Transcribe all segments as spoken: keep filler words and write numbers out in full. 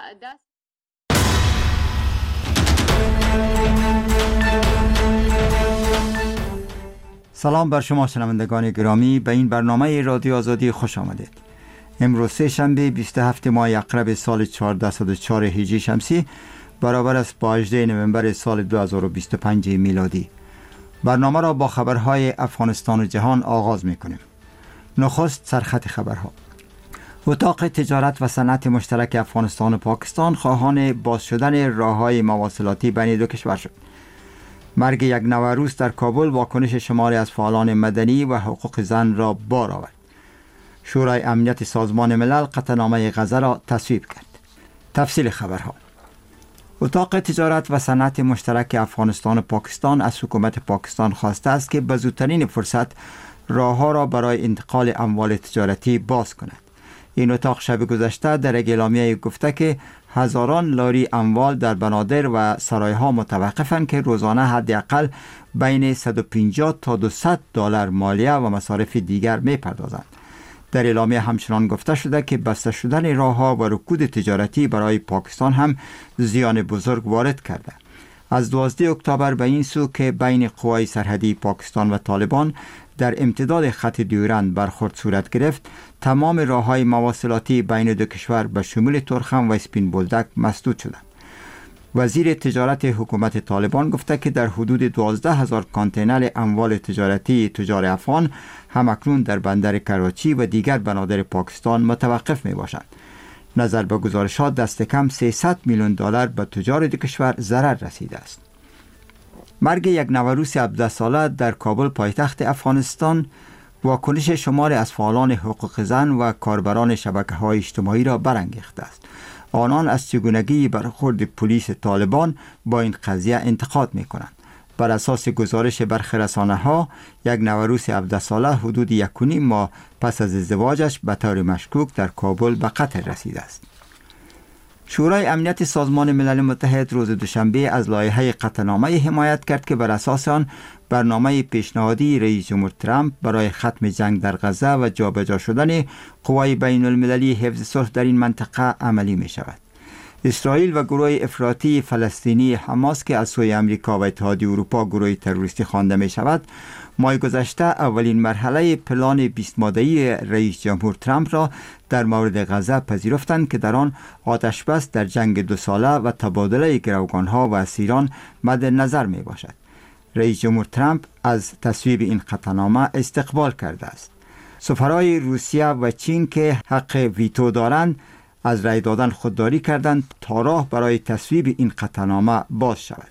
دست سلام بر شما شنوندگان گرامی، به این برنامه رادیو آزادی خوش آمدید. امروز سه شنبه بیست و هفتم ماه اقرب سال چهارصد و چهار هجری شمسی برابر است با هجدهم نوامبر سال دو هزار و بیست و پنج میلادی. برنامه را با خبرهای افغانستان و جهان آغاز می‌کنیم. نخست سرخط خبرها. اتاق تجارت و صنعت مشترک افغانستان و پاکستان خواهان باز شدن راه‌های مواصلاتی بین دو کشور شد. مرگ یک نوروز در کابل واکنش شماری از فعالان مدنی و حقوق زن را بار آورد. شورای امنیت سازمان ملل قطعنامه غزه را تصویب کرد. تفصیل خبرها. اتاق تجارت و صنعت مشترک افغانستان و پاکستان از حکومت پاکستان خواسته است که به زودترین فرصت راه‌ها را برای انتقال اموال تجارتی باز کند. این اتاق شب گذشته در یک اعلامیه گفته که هزاران لاری اموال در بنادر و سرایها متوقفند که روزانه حداقل بین صد و پنجاه تا دویست دلار مالیه و مصارف دیگر می‌پردازند. در اعلامیه همچنان گفته شده که بسته شدن راه‌ها و رکود تجارتی برای پاکستان هم زیان بزرگ وارد کرده. از دوازدهم اکتبر به این سو که بین قوای سرحدی پاکستان و طالبان در امتداد خط دیورند برخورد صورت گرفت، تمام راه‌های مواصلاتی بین دو کشور به شمول تورخم و اسپین بولدک مسدود شدند. وزیر تجارت حکومت طالبان گفته که در حدود دوازده هزار کانتینر اموال تجارتی تجار افغان همکنون در بندر کراچی و دیگر بنادر پاکستان متوقف می باشند. نظر به گزارشات دست کم سیصد میلیون دلار به تجار دو کشور ضرر رسیده است. مرگ یک نوروز هفده ساله در کابل پایتخت افغانستان واکنش شماری از فعالان حقوق زن و کاربران شبکه‌های اجتماعی را برانگیخته است. آنان از چگونگی برخورد پلیس طالبان با این قضیه انتقاد می‌کنند. بر اساس گزارش برخی رسانه‌ها، یک نوروز هفده ساله حدود یک و نیم ماه پس از ازدواجش به طور مشکوک در کابل به قتل رسیده است. شورای امنیت سازمان ملل متحد روز دوشنبه از لایحه قطعنامه حمایت کرد که بر اساس آن برنامه پیشنهادی رئیس جمهور ترامپ برای ختم جنگ در غزه و جابجا شدن قوای بین المللی حفظ صلح در این منطقه عملی می شود. اسرائیل و گروه افراطی فلسطینی حماس که از سوی امریکا و اتحادیه اروپا گروه تروریستی خوانده می شود، ماه گذشته اولین مرحله پلان بیست ماده‌ای رئیس جمهور ترامپ را در مورد غزه پذیرفتند که در آن آتش بس در جنگ دو ساله و تبادله گروگانها و اسیران مد نظر می باشد. رئیس جمهور ترامپ از تصویب این قطعنامه استقبال کرده است. سفرای روسیه و چین که حق ویتو دارند از رای دادن خودداری کردند تا راه برای تصویب این قطعنامه باز شود.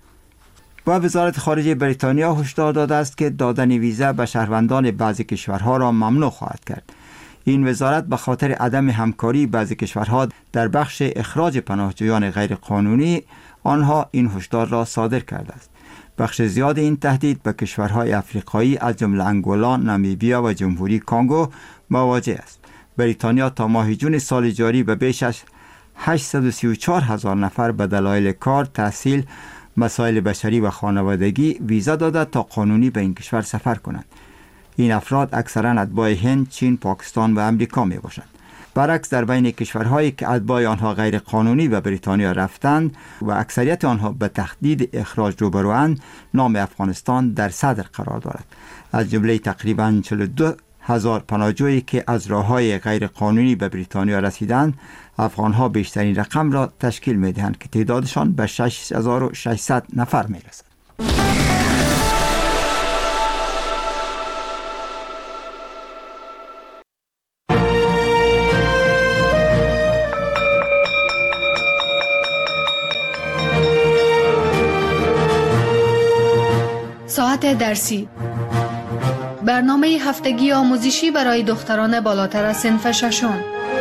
و وزارت خارجه بریتانیا هشدار داده است که دادن ویزا به شهروندان بعضی کشورها را ممنوع خواهد کرد. این وزارت به خاطر عدم همکاری بعضی کشورها در بخش اخراج پناهجویان غیرقانونی آنها این هشدار را صادر کرده است. بخش زیاد این تهدید به کشورهای افریقایی از جمله انگولا، نامیبیا و جمهوری کانگو مواجه است. بریتانیا تا ماه جون سال جاری به بیش از هشتصد و سی و چهار هزار نفر به دلایل کار، تحصیل، مسائل بشری و خانوادگی ویزا داده تا قانونی به این کشور سفر کنند. این افراد اکثرا اتباع هند، چین، پاکستان و امریکا می باشند. برعکس در بین کشورهایی که اتباع آنها غیر قانونی به بریتانیا رفتند و اکثریت آنها به تهدید اخراج روبروند، نام افغانستان در صدر قرار دارد. از جمله تقریباً چهل و دو هزار پناهجویی که از راه‌های غیر قانونی به بریتانیا رسیدند، افغان‌ها بیشترین رقم را تشکیل می‌دهند که تعدادشان به شش هزار و ششصد نفر می‌رسد. ساعت درسی، برنامه هفتگی آموزشی برای دختران بالاتر از صنف ششم.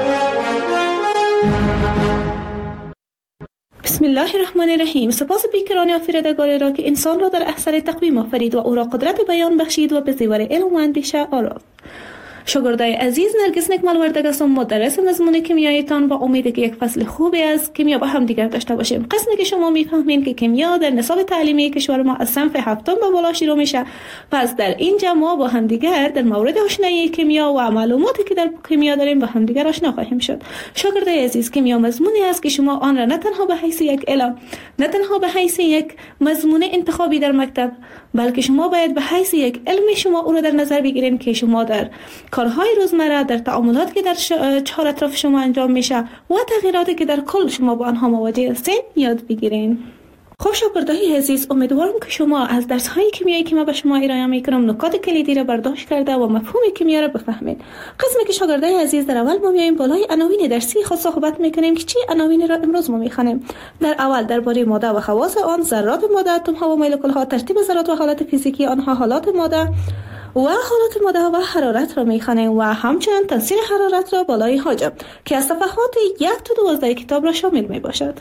بسم الله الرحمن الرحیم. سپاس بیکران آفریدگار را که انسان را در احسن تقویم آفرید و او را قدرت بیان بخشید و به زیور علم و اندیشه آرافت. شاگردای عزیز، نرگس نکمل وردگ هستم، مدرس مضمون کیمیایتان، با امید که یک فصل خوبی از کیمیا با هم دیگر داشته باشیم. قسمی که شما میفهمین که کیمیا در نصاب تعلیمی کشور ما از صنف هفتم به بالا شروع میشه، پس در اینجا ما با هم دیگر در مورد آشنایی کیمیا و معلوماتی که در کیمیا داریم با هم دیگر آشنا خواهیم شد. شاگردای عزیز، کیمیا مضمونی است که شما آن را نه تنها به حیث یک علم، نه تنها به حیث یک مضمون انتخابی در مکتب، بلکه شما باید به حیث یک علم شما او را در نظر بگیرین که شما در کارهای روزمره، در تعاملاتی که در چهار اطراف شما انجام میشه و تغییراتی که در کل شما با آنها مواجه هستین یاد بگیرین. خب شاگردای عزیز، امیدوارم که شما از درس‌های کیمیایی که ما به شما ارائه می‌کنم نکات کلیدی را برداشت کرده و مفهوم کیمیا را بفهمید. قسمی که شاگردای عزیز، در اول ما میایم بالای عناوین درسی خود صحبت می‌کنیم که چی عناوینی را امروز ما می‌خوانیم. در اول درباره ماده و خواص آن، ذرات ماده، اتم‌ها و مولکول‌ها، ترتیب ذرات و حالت فیزیکی آنها، حالات ماده و حالات ماده و حرارت را می‌خوانیم و همچنین تاثیر حرارت را بالای حاجب که از صفحات یک تا دوازده کتاب را شامل می‌باشد.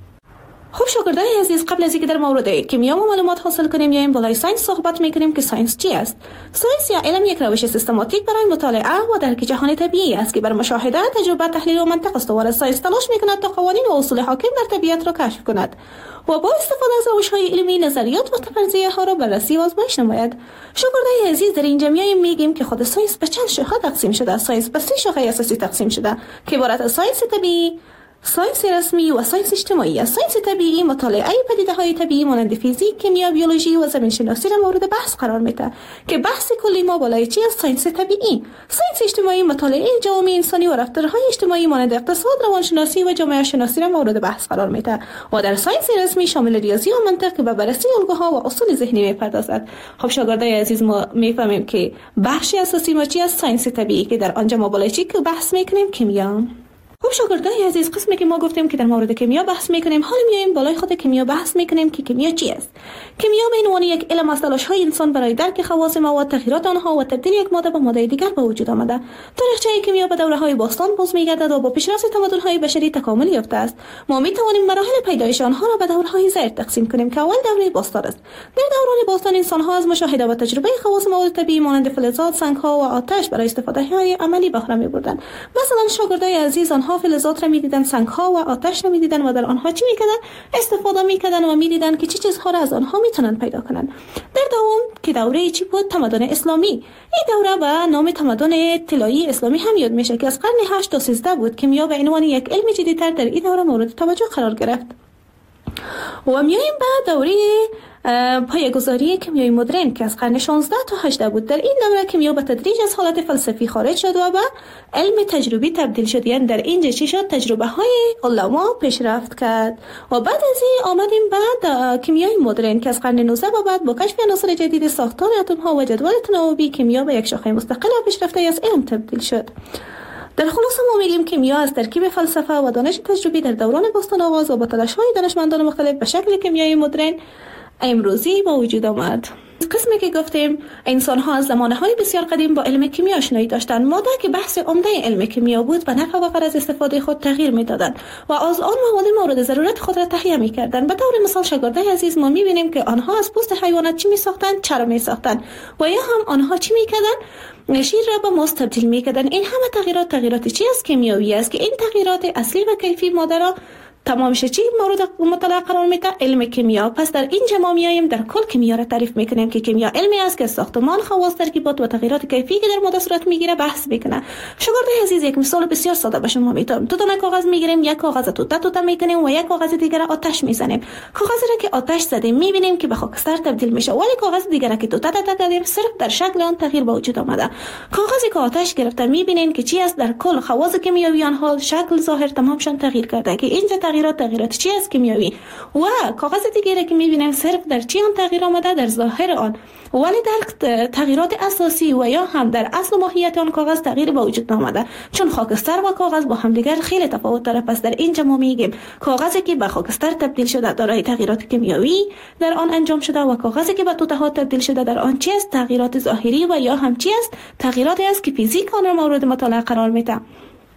خب شاگردای عزیز، قبل از اینکه در مورد کیمیا و معلومات حاصل کنیم یا این بالای ساینس صحبت میکنیم که ساینس چی است؟ ساینس یا علم یک روش سیستماتیک برای مطالعه و درک جهان طبیعی است که بر مشاهده، تجربه، تحلیل و منطق استوار است. ساینس تلاش میکند تا قوانین و اصول حاکم در طبیعت را کشف کند و با استفاده از روش‌های علمی نظریات و فرضیه ها را بررسی و آزمایش نماید. شاگردای عزیز، در اینجا میایم میگیم که خود ساینس به چند شاخه تقسیم شده. ساینس به سه شاخه اساسی تقسیم شده که عبارت از ساینس طبیعی، ساینس رسمی و ساینس اجتماعی است. ساینس طبیعی مطالعه پدیده‌های طبیعی مانند فیزیک، کیمیا، بیولوژی و زمین شناسی را مورد بحث قرار میده که بحث کلی ما بالای چی است؟ ساینس طبیعی. ساینس اجتماعی مطالعه جوامع انسانی و رفتارهای اجتماعی مانند اقتصاد، روانشناسی و جامعه شناسی را مورد بحث قرار میده و در ساینس رسمی شامل ریاضی و منطق که به بررسی الگوها و اصول ذهنی میپردازد. خب شاگردای عزیز، ما میفهمیم که بخش اساسی ما چی است؟ ساینس طبیعی که در آنجا ما بالای چی که بحث میکنیم؟ کیمیا. خب شاگردای عزیز، قسمی که ما گفتیم که در مورد کیمیا بحث میکنیم، حالا میایم بالای خود کیمیا بحث میکنیم که کیمیا چی است. کیمیا به عنوان یک علم از تلاش‌های انسان برای درک خواص مواد، تغییرات آنها و تبدیل یک ماده به ماده دیگر به وجود آمده. تاریخچه کیمیا به دوره‌های باستان باز میگردد و با پیشرفت تمدن‌های بشری تکامل یافته است. ما میتوانیم مراحل پیدایش آنها را به دوره‌های زیر تقسیم کنیم که اول دوره باستان است. در دوران باستان انسان‌ها از مشاهده و تجربه خواص مواد طبیعی مانند فلزات، سنگ‌ها و آتش برای استفاده‌های عملی بهره می‌بردند. مثلا شاگردای عزیز، آنها فلزات را می‌دیدن، سنگ‌ها و آتش را می‌دیدن و در آنها چی می‌کردن؟ استفاده می‌کردن و می‌دیدن که چه چیزها را از آنها می‌تونن پیدا کنن. در دوم که دوره چی بود؟ تمدن اسلامی. این دوره به نام تمدن طلایی اسلامی هم یاد میشه که از قرن هشت تا سیزده بود. کیمیا به عنوان یک علم جدیدتر در این دوره مورد توجه قرار گرفت. و میایم به دوره پایه‌گذاری کیمیای مدرن که از قرن شانزده تا هجده بود. در این دوره کیمیا به تدریج از حالت فلسفی خارج شد و به علم تجربی تبدیل شد. یعنی در اینجا چی شد؟ تجربه های علما پیشرفت کرد و بعد از این آمدیم بعد کیمیای مدرن که از قرن نوزده و بعد با کشف عناصر جدید، ساختار اتم ها و جدول تناوبی، کیمیا به یک شاخه مستقل و پیشرفته از علم تبدیل شد. در خلاصه ما میگیم کیمیا از ترکیب فلسفه و دانش تجربی در دوران باستان آغاز و با تلاش‌های دانشمندان مختلف به شکل کیمیای مدرن امروزی با وجود آمد. قسمی که گفتیم انسان ها از زمانهای بسیار قدیم با علم کیمیا آشنایی داشتند. ماده که بحث عمده علم کیمیا بود به نفع و غرض استفاده خود تغییر میدادند و از آن مواد مورد ضرورت خود را تهیه میکردند. به طور مثال شاگردای عزیز، ما میبینیم که آنها از پوست حیوانات چی میساختند؟ چرا میساختند و یا هم آنها چی میکردند؟ شیر را به ماست تبدیل میکردند. این همه تغییرات تغییرات چی است؟ کیمیایی است که این تغییرات اصلی و کیفی ماده را تمام چی مورد مطالعه قرار میده؟ علم کیمیا. پس در اینجا ما میایم در کل کیمیا را تعریف میکنیم که کیمیا علمی است که ساختمان، خواص، ترکیبات و تغییرات کیفی که در ماده صورت میگیره بحث میکنه. شاگردای عزیز، یک مثال بسیار ساده به شما میتونم. دو تا کاغذ میگیریم، یک کاغذ توته توته میکنیم و یک کاغذ دیگر آتش میزنیم. کاغذی را که آتش زدیم میبینیم که به خاکستر تبدیل میشه، ولی کاغذ دیگر که توته توته کردیم صرف در شکل آن تغییر به وجود آمده. کاغذی که آتش گرفته میبینین که چی است؟ در کل خواص کیمیایی آنها شکل، ظاهر تمامشان تغییر کرده که اینجا تغییرات تغییرات چی است؟ کیمیایی. و کاغذ دیگه که میبینیم صرف در چی آن تغییر آمده؟ در ظاهر آن، ولی در تغییرات اساسی و یا هم در اصل و ماهیت آن کاغذ تغییر به وجود آمده، چون خاکستر و کاغذ با هم دیگر خیلی تفاوت داره. پس در اینجا ما میگیم کاغذی که به خاکستر تبدیل شده دارای تغییرات کیمیایی در آن انجام شده و کاغذی که به توته ها تبدیل شده در آن چی است؟ تغییرات ظاهری و یا هم چی است؟ تغییراتی است که فیزیک آن را مورد مطالعه قرار میده.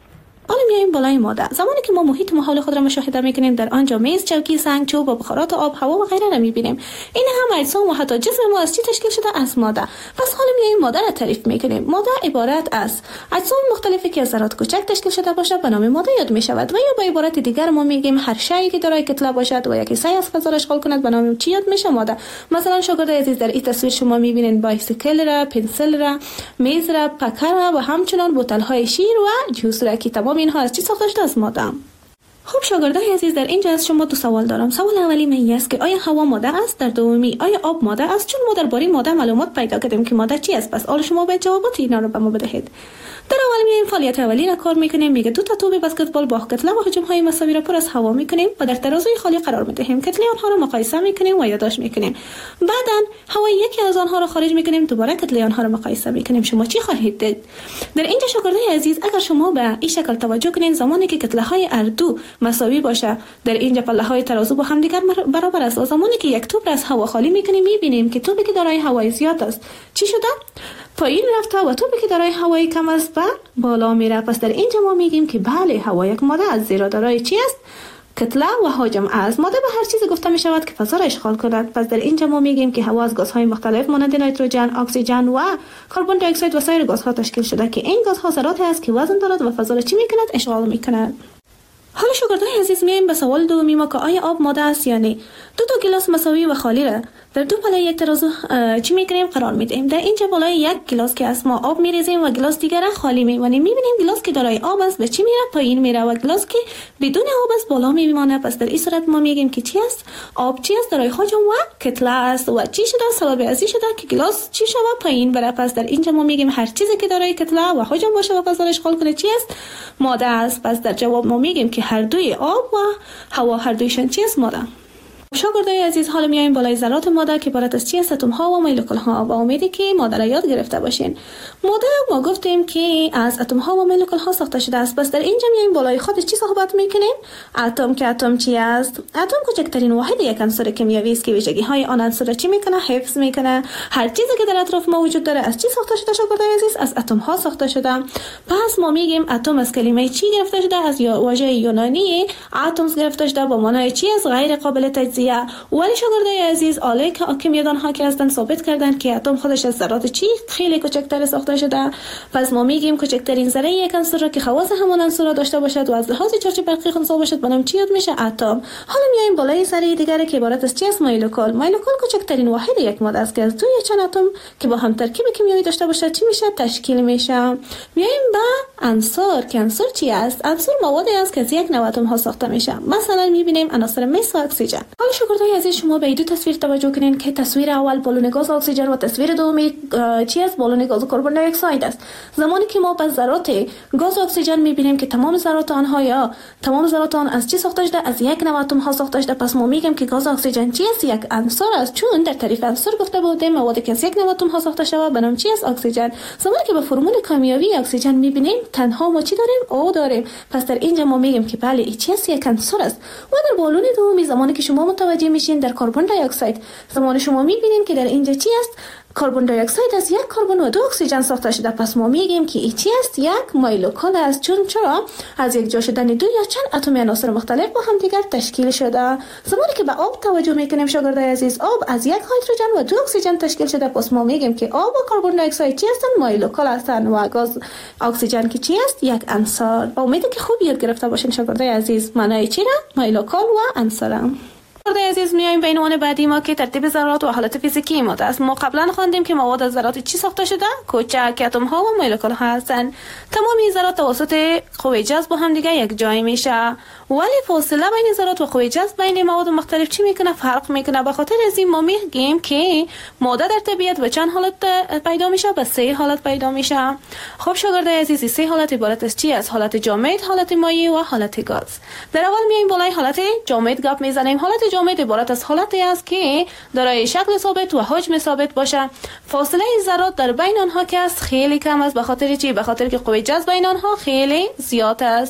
حالا میایم بالای ماده. زمانی که ما محیط ماحول خود را مشاهده میکنیم، در آنجا میز، چوکی، سنگ، چوب و بخارات آب، هوا و غیره را میبینیم. این هم اجسام و حتی جسم ما از چی تشکیل شده؟ از ماده. پس حالا میایم ماده را تعریف میکنیم. ماده عبارت از اجسام مختلفی که از ذرات کوچک تشکیل شده باشد به نام ماده یاد میشود. و یا به عبارت دیگر ما میگیم هر شیئی که دارای کتله باشد و یک حصه از فضا را اشغال کند به نام چی یاد میشه؟ ماده. مثلا شاگرد عزیز در این تصویر شما میبینید بایسیکل را، پنسل را، میز را، پکر را و همچنان بوتل های شیر و جوس را که تمام اینها از چی ساخته شده؟ از ماده. خب شاگردای عزیز، در اینجا از شما دو سوال دارم. سوال اولی من است که آیا هوا ماده است؟ در دومی آیا آب ماده است؟ چون ما درباره ماده معلومات پیدا کردیم که ماده چی است. پس حالا شما باید جوابات اینا رو به ما بدهید. در اول میایم فعالیت اولی را کار میکنیم. میگه دو تا توپ بسکتبال با کتله و حجم های مساوی را پر از هوا میکنیم و در ترازوی خالی قرار میدهیم. کتله آنها را مقایسه میکنیم و یادداشت میکنیم. بعدن هوای یکی از آنها را خارج میکنیم، دوباره کتله آنها را مقایسه میکنیم. شما چی خواهید دید؟ در اینجا شاگردای عزیز، اگر شما به این شکل توجه کنید، زمانی که کتله های هر دو مساوی باشه، در اینجا پله های ترازو با هم دیگر برابر است. و زمانی که یک توپ را از هوا خالی میکنیم، میبینیم که توپی که دارای هوای زیاد است چی شده؟ پایین رفته و توپی که دارای هوای کم است به بالا میره. پس در اینجا ما میگیم که بله، هوا یک ماده است، زیرا دارای چی است؟ کتله و حجم است. ماده به هر چیزی گفته می شود که فضا را اشغال کند. پس در اینجا ما میگیم که هوا از گازهای مختلف مانند نیتروژن، اکسیژن و کربن دی اکساید و سایر گازها تشکیل شده که این گازها ذراتی است که وزن دارد و فضا را چی میکند؟ اشغال میکند. حالا شاگردای عزیز، میایم به سوال دومی ما که آیا آب ماده است یا نه. دو تا گلاس مساوی و خالی را در دو پله یک ترازو چی میکنیم؟ قرار میدیم. در اینجا بالای یک گلاس که از ما آب میریزیم و گلاس دیگر را خالی میمانیم. میبینیم گلاس که دارای آب است به چی میره؟ پایین میره و گلاس که بدون آب است بالا میمانه. پس در این صورت ما میگیم که چی است؟ آب چی است؟ دارای حجم و کتله است. و چی شده؟ سبب ازی شده که گلاس چی شده؟ پایین بره. پس در اینجا ما میگیم هر چیزی که دارای کتله و حجم باشه و فضا را اشغال کنه چی است؟ ماده است. پس در جواب ما میگیم که هر دوی آب و هوا هر دویشون چی است؟ ماده. شاگردای عزیز، حالا میایم بالای ذرات ماده که عبارت از چی است؟ اتم ها و مولکول ها. با امیدی که ماده را یاد گرفته باشین. ماده ما گفتیم که از اتم ها و مولکول ها ساخته شده است. پس در اینجا میایم بالای خود چی صحبت میکنیم؟ اتم. که اتم چی است؟ اتم کوچکترین واحد یک عنصر کیمیایی است که ویژگی های آن عنصر را چی میکنه؟ حفظ میکنه. هر چیزی که در اطراف ما وجود داره از چی ساخته شده شاگردای عزیز؟ از اتم ها ساخته شده. پس ما میگیم اتم از کلمه چی گرفته شده؟ از واژه یونانی اتمز گرفته شده با معنای چی است؟ غیر قابل تجزیه. ولی شاگردای عزیز، آله که کیمیادان ها که هستن ثابت کردن که اتم خودش از ذرات چی خیلی کوچکتر ساخته شده. پس ما میگیم کوچکترین ذره یک عنصر را که خواص همان عنصر را داشته باشد و از لحاظ چارچ برقی خنثی باشد به نام چی یاد میشه؟ اتم. حالا میایم بالای ذره دیگه که عبارت از چی است؟ مولکول. مولکول کوچکترین واحد یک ماده است که از دوی چند اتم که با هم ترکیب کیمیایی داشته باشد چی میشه؟ تشکیل میشه. میایم به عنصر که عنصر چی است؟ عنصر موادی است که از یک نوع اتم ها ساخته میشه. مثلا میبینیم عناصر مس و اکسیژن. حالا شاگردای عزیز، شما به این دو تصویر توجه کنین که تصویر اول بالون گاز اکسیژن و تصویر دومی چی است؟ بالون گاز کربن دی اکساید است. زمانی که ما به ذرات گاز اکسیژن میبینیم که تمام ذرات آنها یا تمام ذرات آن از چی ساخته شده؟ از یک نوع اتم ها ساخته شده. پس ما میگیم که گاز اکسیژن چی است؟ یک عنصر است. چون در تعریف عنصر گفته بودیم موادی که از یک نوع اتم ها ساخته شده به نام چی است؟ اکسیژن. زمانی که به فرمول کیمیایی اکسیژن میبینیم تنها ما چی داریم؟ او داریم. پس در اینجا ما میگیم که بله این چی است؟ یک عنصر است. و در بالون دومی زمانی که شما متوجه میشین در کربن دی اکساید، زمان شما میبینیم که در اینجا چی است؟ کربن دی اکساید از یک کربن و دو اکسیژن ساخته شده. پس ما میگیم که این چی است؟ یک مولکول است. چون چرا؟ از یک جا شدن دو یا چند اتم عناصر مختلف با هم دیگر تشکیل شده. زمانی که به آب توجه میکنیم شاگردای عزیز، آب از یک هیدروژن و دو اکسیژن تشکیل شده. پس ما میگیم که آب و کربن دی اکساید چی هستند؟ مولکول هستند. و گاز اکسیژن که چی است؟ یک عنصر. با امید که خوب یاد گرفته باشین شاگردای عزیز معنای چی را؟ مولکول و عنصر. شاگردای عزیز، میایم به عنوان بعدی ما که ترتیب ذرات و حالت فیزیکی ماده است. ما قبلا خواندیم که مواد از ذرات چی ساخته شده؟ کوچک اتم ها و مولکول ها هستند. تمام این ذرات توسط قوه جذب با هم دیگه یک جای میشه. ولی فاصله بین ذرات و قوه جذب بین مواد مختلف چی میکنه؟ فرق میکنه. به خاطر از این ما میگیم که ماده در طبیعت به چند حالت پیدا میشه؟ به سه حالت پیدا میشه. خب شاگردای عزیز، سه حالت عبارت از چی است؟ حالت جامد، حالت مایع و حالت گاز. در اول میایم بالای حالت جامد گپ میزنیم. حالت جامد عبارت از حالتی است که دارای شکل ثابت و حجم ثابت باشه. فاصله ذرات در بین آنها که است خیلی کم است. به خاطر چی؟ به خاطر که قوه جذب بین آنها خیلی زیاد است.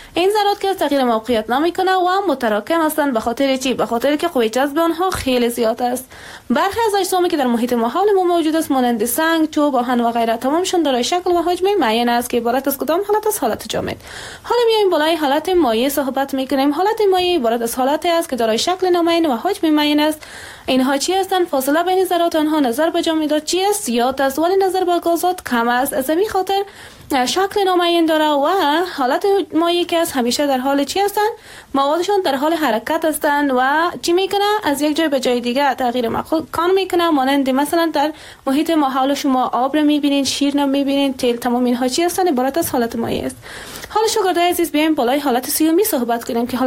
این ذرات که تغییر موقعیت نمیکنه و متراکم هستند. به خاطر چی؟ به خاطر که قوه جذب آنها خیلی زیاد است. برخی از اجسامی که در محیط ما حول ما موجود است مانند سنگ، چوب، آهن و غیره تمامشون دارای شکل و حجم معین است که عبارت از کدام حالت از حالت جامد. حالا میایم بالای حالت مایع صحبت میکنیم. حالت مایع عبارت از حالتی است که دارای شکل نامعین و حجم معین است. اینها چی هستند؟ فاصله بین ذرات آنها نظر به جامدات چی است؟ زیاد است، ولی نظر به گازات کم است. از همین خاطر شکل نامعین داره و حالت مایع که است همیشه در حال چی هستند؟ موادشون در حال حرکت هستند و چی میکنه؟ از یک جای به جای دیگه تغییر مکان میکنه. مانند مثلا در محیط ما حول شما آب رو میبینین، شیر رو میبینین، تیل، تمام اینها چی هستند؟ عبارت از حالت مایع است. حالا شاگردای عزیز بیایم بالای حالت سیومی صحبت کنیم که